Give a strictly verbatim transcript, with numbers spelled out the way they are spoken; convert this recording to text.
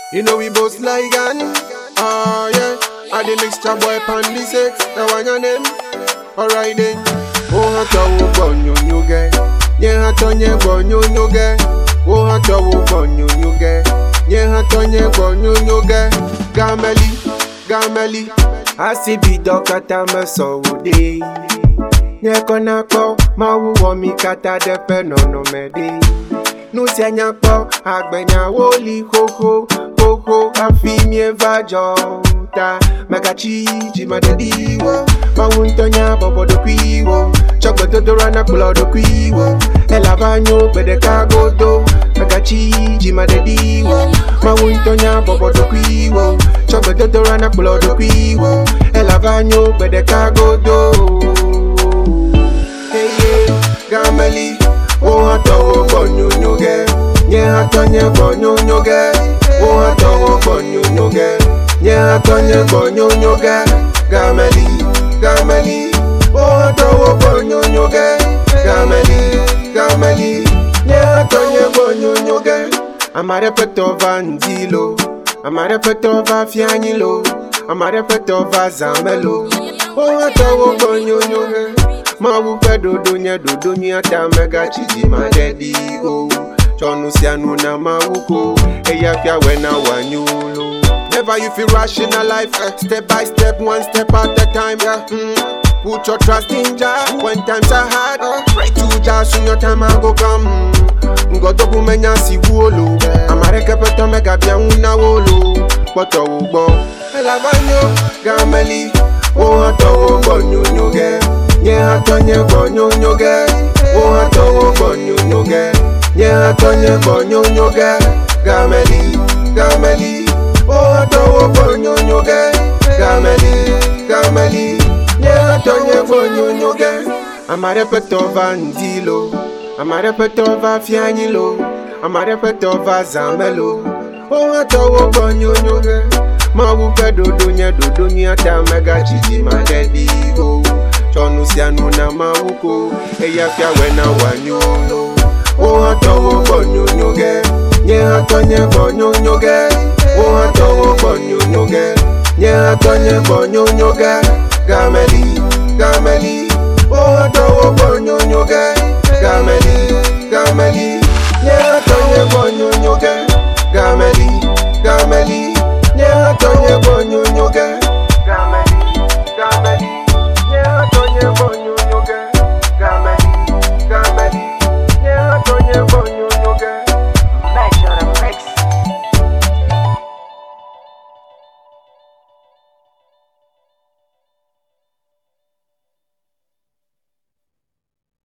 You know we both like gun. Oh yeah, I the mixture boy pan the sex. The one your name. Alright then. Oh hata wo bonyo nyuge. Nye hata nye bonyo nyuge. Oh hata wo bonyo nyuge. Nye hata nye bonyo nyuge. Gameli, gameli. Asibi dokata me so ude. Nye kona po ma wu wo mi kata depe no no me de. Nou se nyakpo, agbenya woli koko, koko, afi mi evajota. Magachi, jima de diwo, ma wuntonya bobo do kwiwo. Chokbe to do rana kula do kwiwo. Ela vanyo bede kagodo. Magachi, jima de diwo, ma wuntonya bobo do kwiwo. Chokbe to do rana kula do kwiwo. Ela vanyo bede kagodo. Hey yeah, gameli. Oh hata wo bonyo nyuge. Nye hata nye bonyo nyuge. Oh hata wo bonyo nyuge. Nye hata nye bonyo nyuge. Gameli, gameli. Oh hata wo bonyo nyuge. Gameli, gameli. Nye hata nye bonyo nyuge. Amare peto va ndilo. Amare peto va fianilo. Amare peto va zamelo. Oh hata wo bonyo nyuge. Ma wu pe dodo nye dodo nye ata mega chiji ma dedi go. Chonu sianu na ma wuko. Eya fia we na wanyulo. Never you feel rationalize, eh. Step by step, one step at a time, yeah. Mm. Put your trust in Jah. When times are hard, uh. Pray to Jah, soon your time I go come. Ngodo kumenya si wolo. Amareke peto mega bia una wolo. Poto ubo. Ela vanyo, gameli. Oh hata wo bonyo nyuge. Nye hata nye bonyo nyuge. Oh hata wo bonyo nyuge. Nye hata nye bonyo nyuge. Gameli, gameli. Oh hata wo bonyo nyuge. Gameli, gameli. Nye hata nye bonyo nyuge. Amare peto va ndilo. Amare peto va fianilo. Amare peto va zamelo. Oh hata wo bonyo nyuge. Ma wu pe dodo nye dodo nye ata mega chiji ma dedi go. Chonu sianu na ma wuko. Eya fia we na wanyulo. Oh hata wo bonyo nyuge. Nye hata nye bonyo nyuge. Oh hata wo bonyo nyuge. Nye hata nye bonyo nyuge. Gameli, gameli. Oh hata wo bonyo nyuge. Gameli, gameli. Nye hata nye bonyo nyuge.